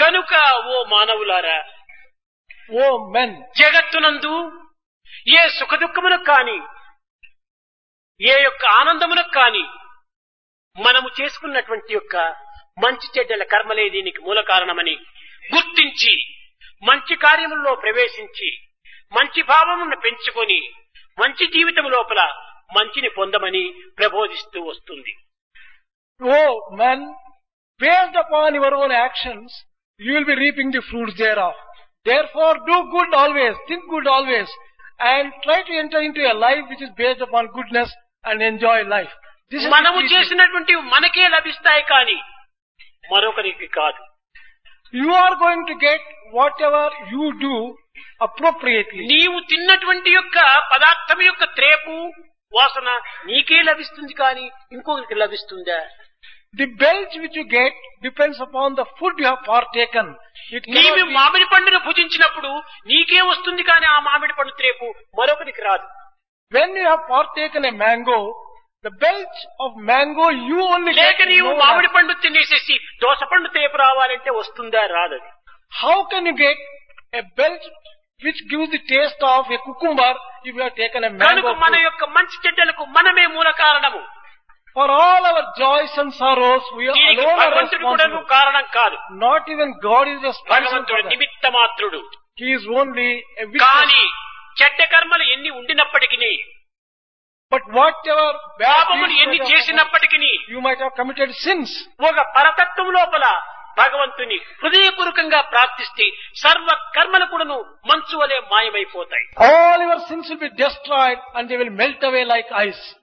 కనుక ఓ మానవులారా, Oh men, జగత్తునందు ఏ సుఖదుఖములకు కాని, ఏ యొక్క ఆనందములకు కాని మనము చేసుకున్నటువంటి యొక్క మంచి చెడ్డల కర్మలే దీనికి మూల కారణమని గుర్తించి మంచి కార్యముల్లో ప్రవేశించి మంచి భావమును పెంచుకొని మంచి జీవితం లోపల మంచిని పొందమని ప్రబోధిస్తూ వస్తుంది. oh men, based upon your own actions, you will be reaping the fruits thereof. Therefore, do good always, think good always, and try to enter into a life which is based upon goodness and enjoy life. This is మనము the teaching. చేసినటువంటి మనకే లభిస్తాయి కానీ మరొకరికి కాదు. You are going to get whatever you do appropriately. నీవు తిన్నటువంటి యొక్క పదార్థం యొక్క త్రేపు వాసన నీకే లభిస్తుంది కానీ ఇంకొకరికి లభిస్తుందా? The belch which you get depends upon the food you have partaken. It నీవు cannot be, మామిడి పండును భుజించినప్పుడు నీకే వస్తుంది కానీ ఆ మామిడి పండు త్రేపు మరొకరికి రాదు. when you have partaken a mango, the belch of mango you only లేక get. నీవు No one మామిడి else. పండు తినేసేసి దోస పండు త్రేపు రావాలంటే వస్తుందా? రాదది. How can you get a belch which gives the taste of a cucumber if you have taken a కనుక mango మన fruit? యొక్క మంచి చెడ్డలకు మనమే మూల కారణము. For all our joys and sorrows, we దీనికి alone are భగవంతుడు కూడా responsible. కారణం కాదు. Not even God is responsible భగవంతుడు for that. నిమిత్త మాత్రుడు. He is only a witness. కానీ చెడ్డ కర్మలు ఎన్ని ఉండినప్పటికీ, But whatever bad పాపములు deeds ఎన్ని you might have చేసినప్పటికీ you might have committed sins. ఒక పరతత్వం లోపల భగవంతుని హృదయపూర్వకంగా ప్రార్థిస్తే సర్వ కర్మలు కూడాను మంచు వలె మాయమైపోతాయి. All your sins will be destroyed and they will melt away like ice.